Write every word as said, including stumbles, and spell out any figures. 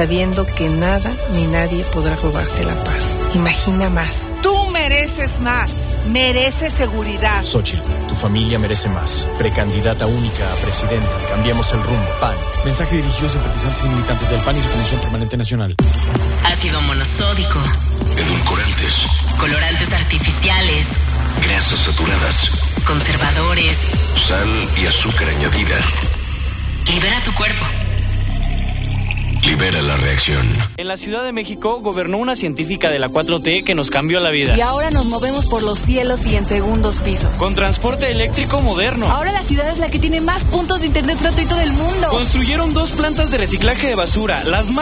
sabiendo que nada ni nadie podrá robarte la paz. Imagina más. Tú mereces más. Mereces seguridad. Xóchitl, tu familia merece más. Precandidata única a presidenta. Cambiemos el rumbo. P A N. Mensaje dirigido a simpatizantes y militantes del P A N y su Comisión Permanente Nacional. Ácido monosódico. Edulcorantes. Colorantes artificiales. Grasas saturadas. Conservadores. Sal y azúcar añadida. Libera tu cuerpo. Libera la reacción. En la Ciudad de México gobernó una científica de la cuatro T que nos cambió la vida. Y ahora nos movemos por los cielos y en segundos pisos. Con transporte eléctrico moderno. Ahora la ciudad es la que tiene más puntos de internet gratuito del mundo. Construyeron dos plantas de reciclaje de basura, las más